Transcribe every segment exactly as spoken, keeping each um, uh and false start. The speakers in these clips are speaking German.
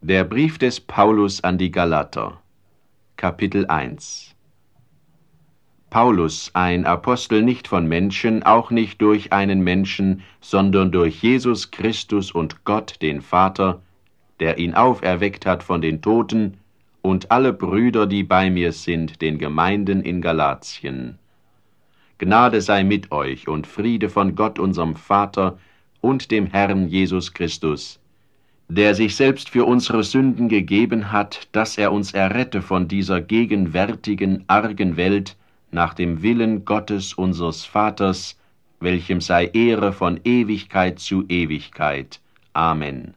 Der Brief des Paulus an die Galater, Kapitel eins. Paulus, ein Apostel nicht von Menschen, auch nicht durch einen Menschen, sondern durch Jesus Christus und Gott, den Vater, der ihn auferweckt hat von den Toten, und alle Brüder, die bei mir sind, den Gemeinden in Galatien. Gnade sei mit euch und Friede von Gott, unserem Vater, und dem Herrn Jesus Christus, der sich selbst für unsere Sünden gegeben hat, dass er uns errette von dieser gegenwärtigen, argen Welt, nach dem Willen Gottes unseres Vaters, welchem sei Ehre von Ewigkeit zu Ewigkeit. Amen.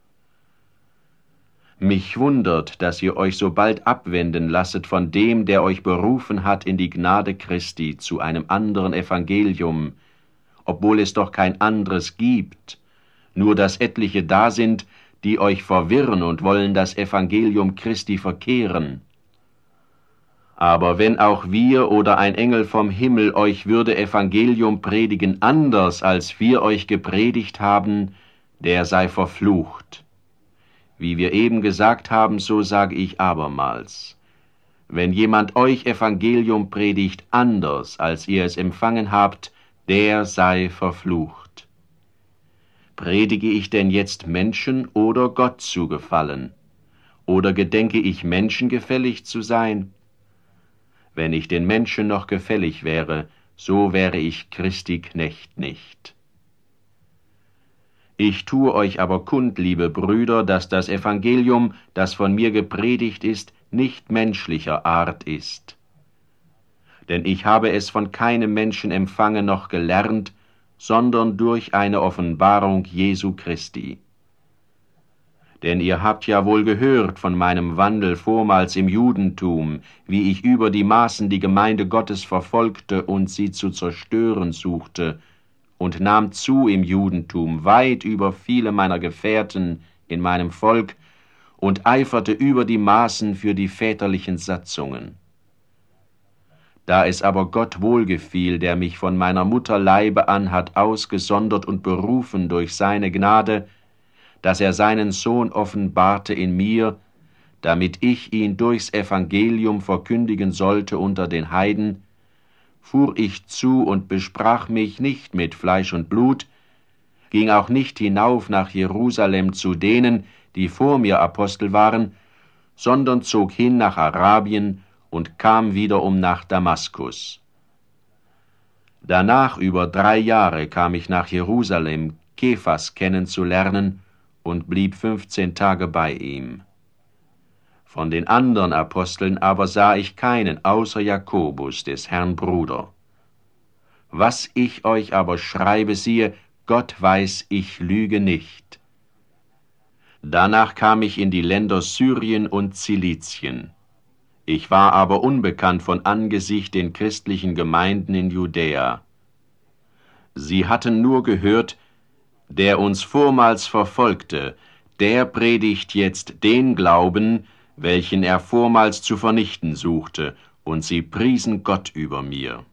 Mich wundert, dass ihr euch so bald abwenden lasset von dem, der euch berufen hat in die Gnade Christi zu einem anderen Evangelium, obwohl es doch kein anderes gibt, nur dass etliche da sind, die euch verwirren und wollen das Evangelium Christi verkehren. Aber wenn auch wir oder ein Engel vom Himmel euch würde Evangelium predigen anders, als wir euch gepredigt haben, der sei verflucht. Wie wir eben gesagt haben, so sage ich abermals. Wenn jemand euch Evangelium predigt anders, als ihr es empfangen habt, der sei verflucht. Predige ich denn jetzt Menschen oder Gott zu gefallen? Oder gedenke ich menschengefällig zu sein? Wenn ich den Menschen noch gefällig wäre, so wäre ich Christi Knecht nicht. Ich tue euch aber kund, liebe Brüder, dass das Evangelium, das von mir gepredigt ist, nicht menschlicher Art ist. Denn ich habe es von keinem Menschen empfangen noch gelernt, sondern durch eine Offenbarung Jesu Christi. Denn ihr habt ja wohl gehört von meinem Wandel vormals im Judentum, wie ich über die Maßen die Gemeinde Gottes verfolgte und sie zu zerstören suchte, und nahm zu im Judentum weit über viele meiner Gefährten in meinem Volk und eiferte über die Maßen für die väterlichen Satzungen. Da es aber Gott wohlgefiel, der mich von meiner Mutter Leibe an hat ausgesondert und berufen durch seine Gnade, dass er seinen Sohn offenbarte in mir, damit ich ihn durchs Evangelium verkündigen sollte unter den Heiden, fuhr ich zu und besprach mich nicht mit Fleisch und Blut, ging auch nicht hinauf nach Jerusalem zu denen, die vor mir Apostel waren, sondern zog hin nach Arabien und kam wiederum nach Damaskus. Danach über drei Jahre kam ich nach Jerusalem, Kephas kennenzulernen, und blieb fünfzehn Tage bei ihm. Von den anderen Aposteln aber sah ich keinen, außer Jakobus, des Herrn Bruder. Was ich euch aber schreibe, siehe, Gott weiß, ich lüge nicht. Danach kam ich in die Länder Syrien und Zilizien. Ich war aber unbekannt von Angesicht den christlichen Gemeinden in Judäa. Sie hatten nur gehört, der uns vormals verfolgte, der predigt jetzt den Glauben, welchen er vormals zu vernichten suchte, und sie priesen Gott über mir.